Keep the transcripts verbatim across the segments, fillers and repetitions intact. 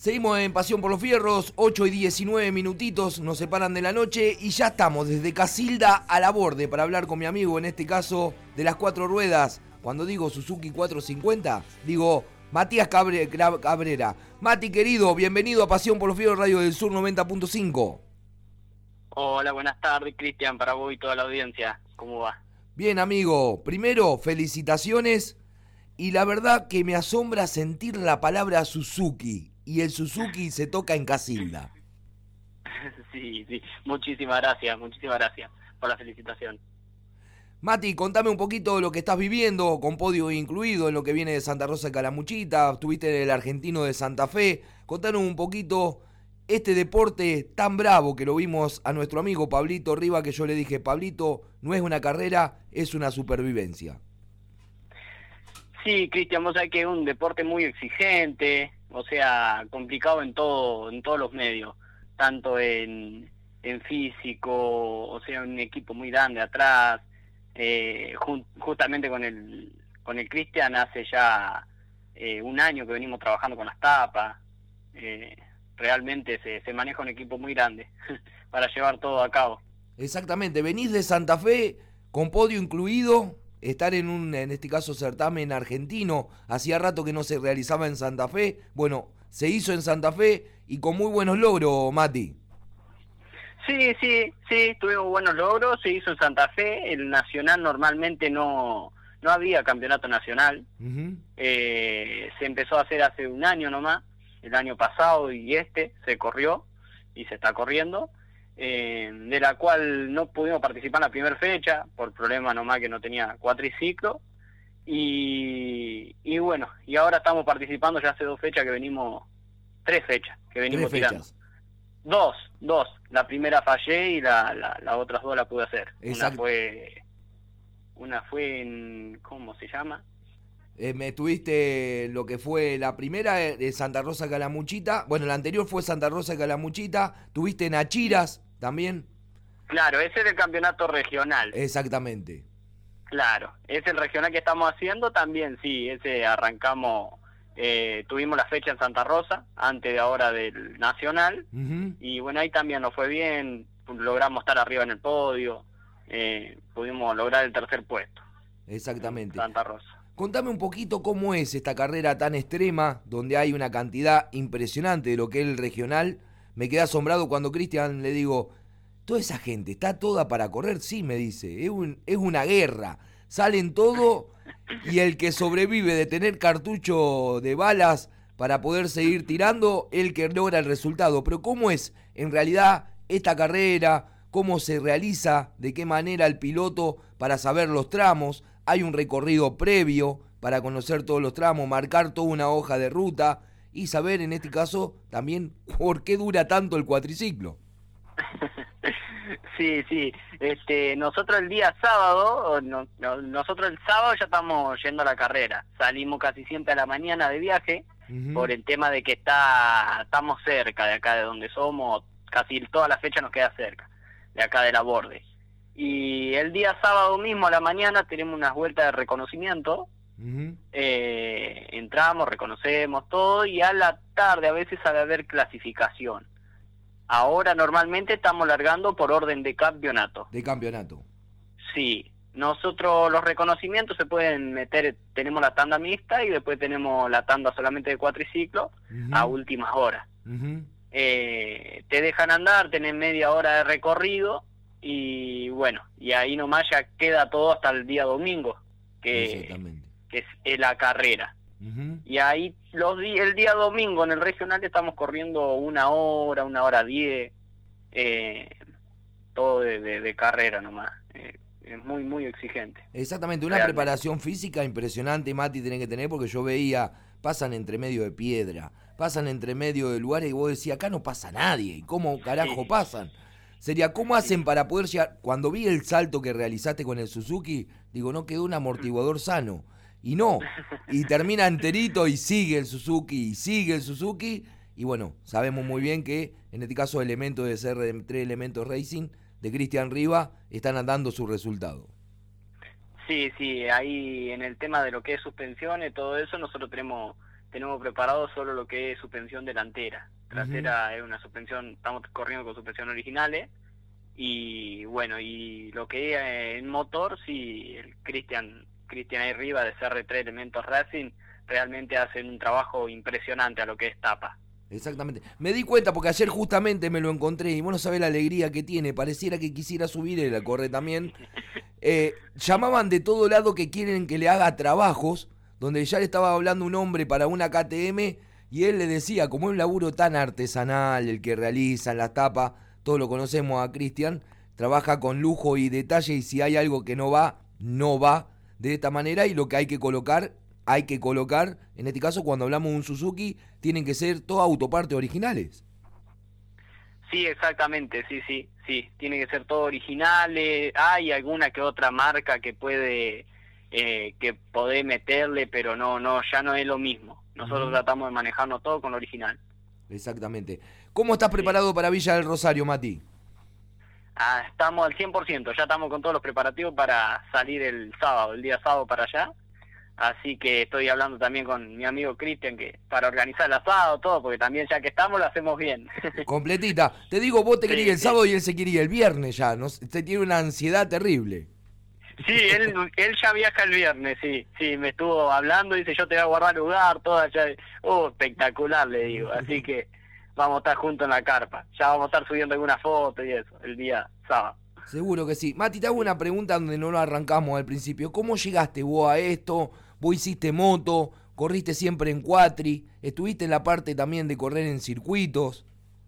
Seguimos en Pasión por los Fierros, ocho y diecinueve minutitos nos separan de la noche y ya estamos desde Casilda a la Borde para hablar con mi amigo, en este caso de las cuatro ruedas. Cuando digo Suzuki cuatrocientos cincuenta, digo Matías Cabre- Cabrera. Mati, querido, bienvenido a Pasión por los Fierros, Radio del Sur noventa punto cinco. Hola, buenas tardes, Cristian, para vos y toda la audiencia. ¿Cómo va? Bien, amigo, primero, felicitaciones. Y la verdad que me asombra sentir la palabra Suzuki. Y el Suzuki se toca en Casilda. Sí, sí, muchísimas gracias, muchísimas gracias por la felicitación. Mati, contame un poquito de lo que estás viviendo, con podio incluido, en lo que viene de Santa Rosa de Calamuchita, estuviste en el Argentino de Santa Fe. Contanos un poquito este deporte tan bravo que lo vimos a nuestro amigo Pablito Riva, que yo le dije, Pablito, no es una carrera, es una supervivencia. Sí, Cristian, vos sabés que es un deporte muy exigente, o sea, complicado en todo, en todos los medios, tanto en, en físico, o sea, un equipo muy grande atrás, eh, jun, justamente con el con el Cristian hace ya eh, un año que venimos trabajando con las tapas, eh, realmente se, se maneja un equipo muy grande para llevar todo a cabo. Exactamente, venís de Santa Fe con podio incluido. Estar en un, en este caso, certamen argentino, hacía rato que no se realizaba en Santa Fe, bueno, se hizo en Santa Fe y con muy buenos logros, Mati. Sí, sí, sí, tuvimos buenos logros, se hizo en Santa Fe, el nacional normalmente no, no había campeonato nacional, uh-huh. eh, se empezó a hacer hace un año nomás, el año pasado y este se corrió y se está corriendo. Eh, de la cual no pudimos participar en la primera fecha por problema nomás que no tenía cuatriciclo y, y bueno, y ahora estamos participando ya hace dos fechas que venimos, tres fechas que venimos tres tirando. Fechas. Dos, dos, la primera fallé y la, la, las otras dos la pude hacer. Exacto. Una fue, una fue en, ¿cómo se llama? Eh, me tuviste lo que fue la primera de Santa Rosa Calamuchita, bueno, la anterior fue Santa Rosa Calamuchita, tuviste en Achiras también. Claro, ese es el campeonato regional. Exactamente. Claro, es el regional que estamos haciendo también, sí, ese arrancamos, eh, tuvimos la fecha en Santa Rosa, antes de ahora del nacional, uh-huh. y bueno, ahí también nos fue bien, logramos estar arriba en el podio, eh, pudimos lograr el tercer puesto. Exactamente. Santa Rosa. Contame un poquito cómo es esta carrera tan extrema, donde hay una cantidad impresionante de lo que es el regional. Me quedé asombrado cuando Cristian le digo, toda esa gente está toda para correr, sí, me dice, es, un, es una guerra, salen todo y el que sobrevive de tener cartucho de balas para poder seguir tirando, el que logra el resultado. Pero ¿cómo es en realidad esta carrera? ¿Cómo se realiza? ¿De qué manera el piloto para saber los tramos? Hay un recorrido previo para conocer todos los tramos, marcar toda una hoja de ruta y saber en este caso también por qué dura tanto el cuatriciclo. Sí, sí, este, nosotros el día sábado, no, no, nosotros el sábado ya estamos yendo a la carrera, salimos casi siempre a la mañana de viaje, uh-huh. por el tema de que está, estamos cerca de acá de donde somos, casi toda la fecha nos queda cerca, de acá de la Borde. Y el día sábado mismo a la mañana tenemos unas vueltas de reconocimiento, uh-huh. eh, entramos, reconocemos todo y a la tarde a veces sabe haber clasificación. Ahora normalmente estamos largando por orden de campeonato. De campeonato. Sí, nosotros los reconocimientos se pueden meter, tenemos la tanda mixta y después tenemos la tanda solamente de cuatriciclo, uh-huh. a últimas horas. Uh-huh. Eh, te dejan andar, tenés media hora de recorrido y bueno, y ahí nomás ya queda todo hasta el día domingo, que, que es, es la carrera. Uh-huh. Y ahí los di- el día domingo en el regional estamos corriendo una hora, una hora diez, eh, todo de, de, de carrera nomás. Eh, es muy, muy exigente. Exactamente, una Realmente. preparación física impresionante, Mati, tienen que tener, porque yo veía, pasan entre medio de piedra, pasan entre medio de lugares y vos decías, acá no pasa nadie, ¿y cómo carajo sí. pasan? Sería, ¿cómo hacen sí. para poder llegar? Cuando vi el salto que realizaste con el Suzuki, digo, no quedó un amortiguador sano. Y no, y termina enterito y sigue el Suzuki, y sigue el Suzuki, y bueno, sabemos muy bien que en este caso elementos de ser de tres elementos Racing de Cristian Riva están dando su resultado. Sí, sí, ahí en el tema de lo que es suspensiones, todo eso, nosotros tenemos tenemos preparado solo lo que es suspensión delantera. Trasera uh-huh. es una suspensión, estamos corriendo con suspensión originales. Y bueno, y lo que es en motor, sí, el Cristian Cristian ahí arriba de C R tres Elementos Racing realmente hacen un trabajo impresionante a lo que es tapa. Exactamente. Me di cuenta porque ayer justamente me lo encontré y vos no sabés la alegría que tiene. Pareciera que quisiera subir, él la corre también. Eh, llamaban de todo lado que quieren que le haga trabajos, donde ya le estaba hablando un hombre para una K T M y él le decía, como es un laburo tan artesanal, el que realizan las tapas, todos lo conocemos a Cristian, trabaja con lujo y detalle y si hay algo que no va, no va de esta manera y lo que hay que colocar, hay que colocar, en este caso cuando hablamos de un Suzuki, tienen que ser todas autopartes originales. Sí, exactamente, sí, sí, sí, tiene que ser todo originales, hay alguna que otra marca que puede, eh, que podés meterle, pero no, no, ya no es lo mismo, nosotros uh-huh. tratamos de manejarnos todo con lo original. Exactamente. ¿Cómo estás preparado sí. para Villa del Rosario, Mati? Ah, estamos al cien por ciento, ya estamos con todos los preparativos para salir el sábado, el día sábado para allá. Así que estoy hablando también con mi amigo Cristian que para organizar el asado, todo, porque también ya que estamos lo hacemos bien. Completita. Te digo, vos te sí, querías el sí. sábado y él se quería el viernes ya. ¿No? Te tiene una ansiedad terrible. Sí, él, él ya viaja el viernes, sí. Sí, me estuvo hablando, dice yo te voy a guardar lugar, todo allá. Oh, espectacular, le digo. Así que vamos a estar juntos en la carpa. Ya vamos a estar subiendo alguna foto y eso, el día sábado. Seguro que sí. Mati, te hago una pregunta donde no lo arrancamos al principio. ¿Cómo llegaste vos a esto? ¿Vos hiciste moto? ¿Corriste siempre en cuatri? ¿Estuviste en la parte también de correr en circuitos?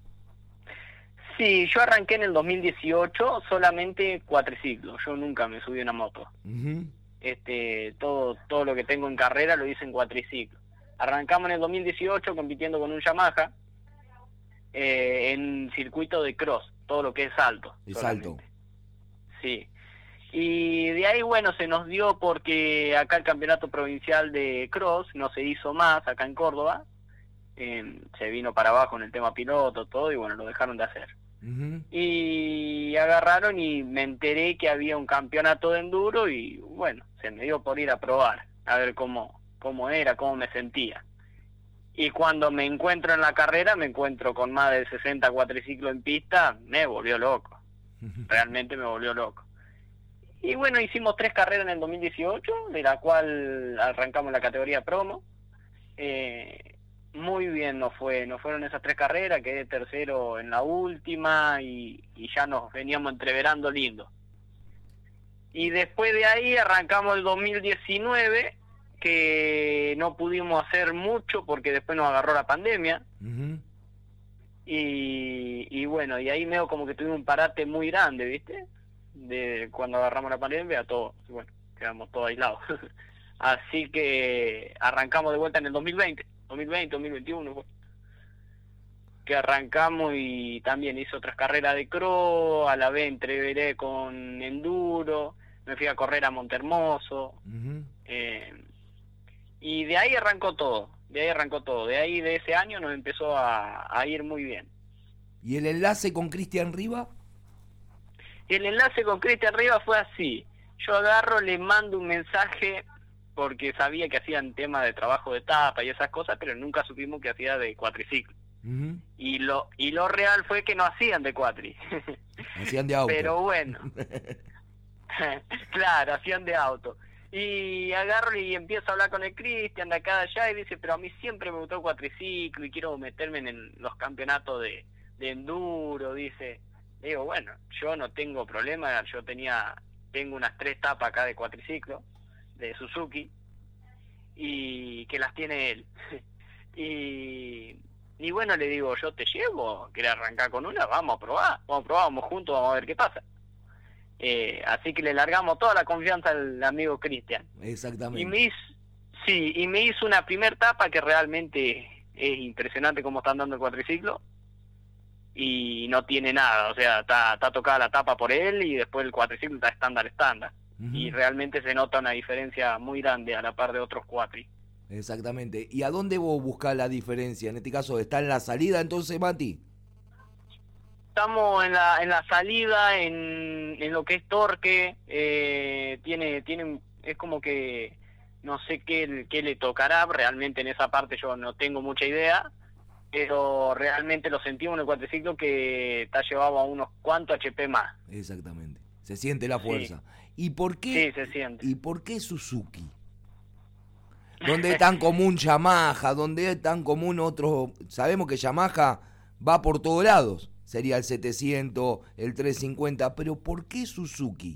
Sí, yo arranqué en el dos mil dieciocho solamente cuatriciclos. Yo nunca me subí a una moto. Uh-huh. Este, todo, todo lo que tengo en carrera lo hice en cuatriciclo. Arrancamos en el dos mil dieciocho compitiendo con un Yamaha eh, en circuito de cross, todo lo que es salto. De salto. Sí. Y de ahí, bueno, se nos dio porque acá el campeonato provincial de cross no se hizo más, acá en Córdoba. Eh, se vino para abajo en el tema piloto, todo, y bueno, lo dejaron de hacer. Uh-huh. Y agarraron y me enteré que había un campeonato de enduro y bueno, se me dio por ir a probar, a ver cómo, cómo era, cómo me sentía. Y cuando me encuentro en la carrera, me encuentro con más de sesenta cuatriciclos en pista, me volvió loco. Realmente me volvió loco. Y bueno, hicimos tres carreras en el dos mil dieciocho, de la cual arrancamos la categoría promo. Eh, muy bien nos fue, nos fueron esas tres carreras, quedé tercero en la última y, y ya nos veníamos entreverando lindo. Y después de ahí arrancamos el dos mil diecinueve, que no pudimos hacer mucho porque después nos agarró la pandemia. Uh-huh. Y, y bueno, y ahí medio como que tuvimos un parate muy grande, ¿viste? De cuando agarramos la pandemia a todo, bueno, quedamos todos aislados. Así que arrancamos de vuelta en el dos mil veinte, dos mil veinte, dos mil veintiuno, pues, que arrancamos y también hice otras carreras de cross, a la vez entreveré con enduro, me fui a correr a Montehermoso, uh-huh. eh, y de ahí arrancó todo, de ahí arrancó todo, de ahí de ese año nos empezó a, a ir muy bien. ¿Y el enlace con Cristian Riva? El enlace con Cristian Riva fue así. Yo agarro, le mando un mensaje porque sabía que hacían tema de trabajo de tapa y esas cosas, pero nunca supimos que hacía de cuatriciclo. Uh-huh. Y lo y lo real fue que no hacían de cuatri. Hacían de auto. Pero bueno. Claro, hacían de auto. Y agarro y empiezo a hablar con el Cristian de acá de allá y dice, pero a mí siempre me gustó el cuatriciclo y quiero meterme en los campeonatos de, de enduro, dice. Digo, bueno, yo no tengo problema, yo tenía, tengo unas tres tapas acá de cuatriciclo, de Suzuki, y que las tiene él. y, y bueno, le digo, yo te llevo, ¿querés arrancar con una? Vamos a probar, vamos a probar, vamos juntos, vamos a ver qué pasa. Eh, así que le largamos toda la confianza al amigo Cristian. Exactamente. Y me hizo, sí, y me hizo una primer tapa que realmente es impresionante cómo están dando el cuatriciclo. Y no tiene nada, o sea, está, está tocada la tapa por él y después el cuatriciclo está estándar estándar. Uh-huh. Y realmente se nota una diferencia muy grande a la par de otros cuatri. Exactamente. ¿Y a dónde vos buscás la diferencia? En este caso, ¿está en la salida entonces, Mati? Estamos en la en la salida, en, en lo que es torque, eh, tiene tiene es como que no sé qué, qué le tocará, realmente en esa parte yo no tengo mucha idea, pero realmente lo sentimos en el cuatriciclo que está llevado a unos cuantos H P más. Exactamente, se siente la fuerza. Sí. ¿Y por qué? Sí, se siente. ¿Y por qué Suzuki? ¿Dónde es tan común Yamaha? ¿Dónde es tan común otro? Sabemos que Yamaha va por todos lados. Sería el setecientos, el trescientos cincuenta, pero ¿por qué Suzuki?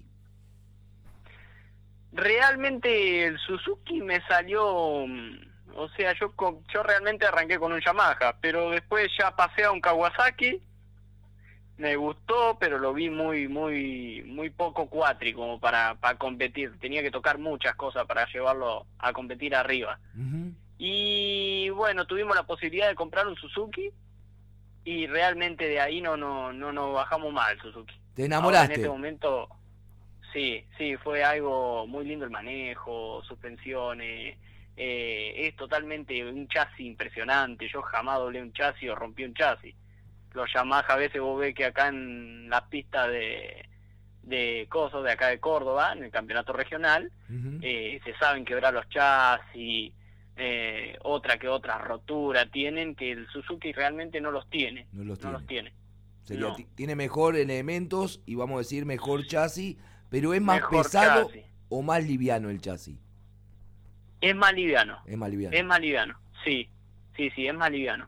Realmente el Suzuki me salió, o sea, yo yo realmente arranqué con un Yamaha, pero después ya pasé a un Kawasaki, me gustó, pero lo vi muy muy muy poco cuatri como para, para competir, tenía que tocar muchas cosas para llevarlo a competir arriba. Uh-huh. Y bueno, tuvimos la posibilidad de comprar un Suzuki y realmente de ahí no no no nos bajamos mal Suzuki. ¿Te enamoraste? Ahora, en este momento sí, sí, fue algo muy lindo el manejo, suspensiones, eh, es totalmente un chasis impresionante, yo jamás doblé un chasis o rompí un chasis. Los Yamaha a veces vos ves que acá en la pista de, de cosas de acá de Córdoba, en el campeonato regional, uh-huh. eh, se saben quebrar los chasis, eh, otra que otra rotura tienen, que el Suzuki realmente no los tiene, no los no tiene. Los tiene. Sería, No. Tiene mejor elementos y vamos a decir mejor chasis, pero ¿es más mejor pesado chasis. o más liviano el chasis? Es más liviano. Es más liviano. Es más liviano, sí, sí, sí, es más liviano.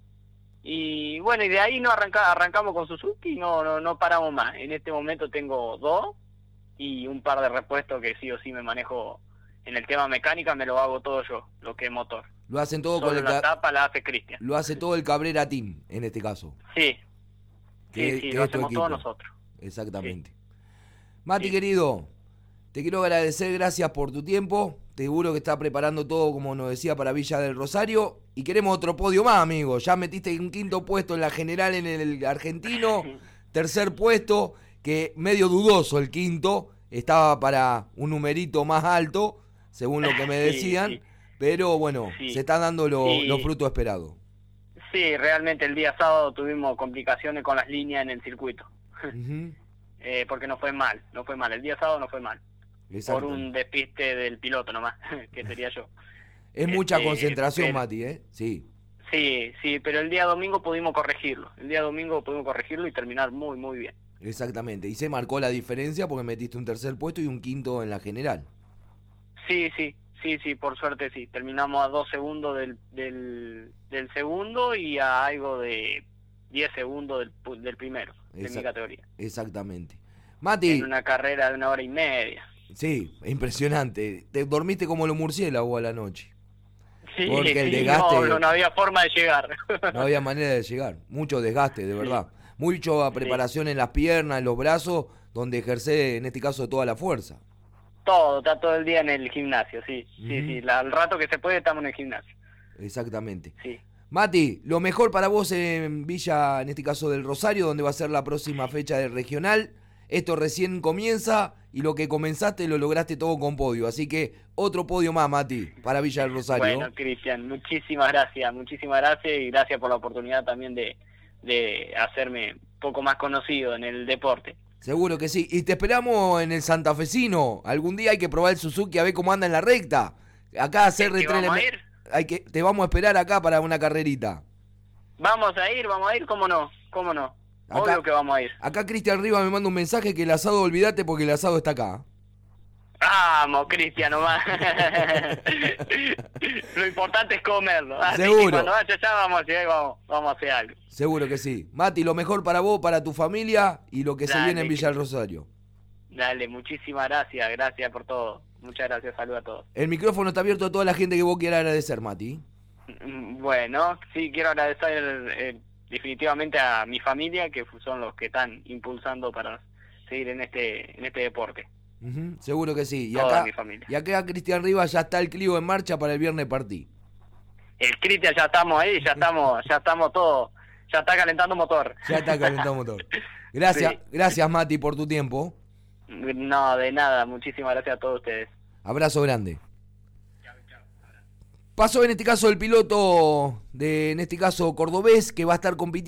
Y bueno, y de ahí no arranca, arrancamos con Suzuki y no, no, no paramos más. En este momento tengo dos y un par de repuestos que sí o sí me manejo. En el tema mecánica me lo hago todo yo, lo que es motor. Lo hacen todo Solo con el la ca- tapa la hace Cristian. Lo hace todo el Cabrera Team, en este caso. Sí, que, sí, sí, que lo es tu hacemos equipo. todos nosotros. Exactamente. Sí. Mati, sí. querido, te quiero agradecer, gracias por tu tiempo. Te juro que está preparando todo, como nos decía, para Villa del Rosario. Y queremos otro podio más, amigo. Ya metiste un quinto puesto en la general en el argentino. Tercer puesto, que medio dudoso el quinto. Estaba para un numerito más alto, según lo que me decían. Sí, sí. Pero bueno, sí. se están dando los sí. lo frutos esperados. Sí, realmente el día sábado tuvimos complicaciones con las líneas en el circuito. Uh-huh. eh, porque no fue mal, no fue mal. El día sábado no fue mal. Exacto. Por un despiste del piloto nomás, que sería yo. Es mucha este, concentración, pero, Mati, ¿eh? Sí. Sí, sí, pero el día domingo pudimos corregirlo. El día domingo pudimos corregirlo y terminar muy, muy bien. Exactamente. Y se marcó la diferencia porque metiste un tercer puesto y un quinto en la general. Sí, sí, sí, sí, por suerte sí. Terminamos a dos segundos del, del, del segundo y a algo de diez segundos del, del primero, de Exact- mi categoría. Exactamente. Mati. En una carrera de una hora y media. Sí, impresionante. Te dormiste como los murciélagos a la noche. Sí, porque el sí, desgaste, no, no había forma de llegar. No había manera de llegar. Mucho desgaste, de verdad. Sí. Mucha preparación sí. en las piernas, en los brazos, donde ejerce, en este caso, toda la fuerza. Todo, está todo el día en el gimnasio, sí. Uh-huh. Sí, sí. La, al rato que se puede estamos en el gimnasio. Exactamente. Sí. Mati, lo mejor para vos en Villa, en este caso del Rosario, donde va a ser la próxima fecha del regional. Esto recién comienza y lo que comenzaste lo lograste todo con podio. Así que otro podio más, Mati, para Villa del Rosario. Bueno, Cristian, muchísimas gracias, muchísimas gracias y gracias por la oportunidad también de, de hacerme un poco más conocido en el deporte. Seguro que sí. Y te esperamos en el santafesino. Algún día hay que probar el Suzuki a ver cómo anda en la recta. Acá hacer ¿Te vamos a ir? Hay que, te vamos a esperar acá para una carrerita. Vamos a ir, vamos a ir, ¿cómo no? ¿Cómo no? Acá, Obvio que vamos a ir. Acá Cristian Rivas me manda un mensaje que el asado olvídate porque el asado está acá. Vamos, Cristian, nomás. Lo importante es comerlo. Así Seguro. Que cuando vaya allá vamos a llegar y vamos, vamos a hacer algo. Seguro que sí. Mati, lo mejor para vos, para tu familia y lo que Dale, se viene en Villa del Rosario. Dale, muchísimas gracias. Gracias por todo. Muchas gracias. Saludos a todos. El micrófono está abierto a toda la gente que vos quieras agradecer, Mati. Bueno, sí, quiero agradecer eh, definitivamente a mi familia, que son los que están impulsando para seguir en este en este deporte. Uh-huh, seguro que sí. Y Toda acá, mi familia. Y acá Cristian Rivas ya está el Clio en marcha para el viernes partí. El Cristian ya estamos ahí, ya estamos, ya estamos todos, ya está calentando motor. Ya está calentando motor. Gracias, sí. gracias Mati por tu tiempo. No, de nada, muchísimas gracias a todos ustedes. Abrazo grande. Pasó en este caso el piloto de, en este caso, cordobés, que va a estar compitiendo.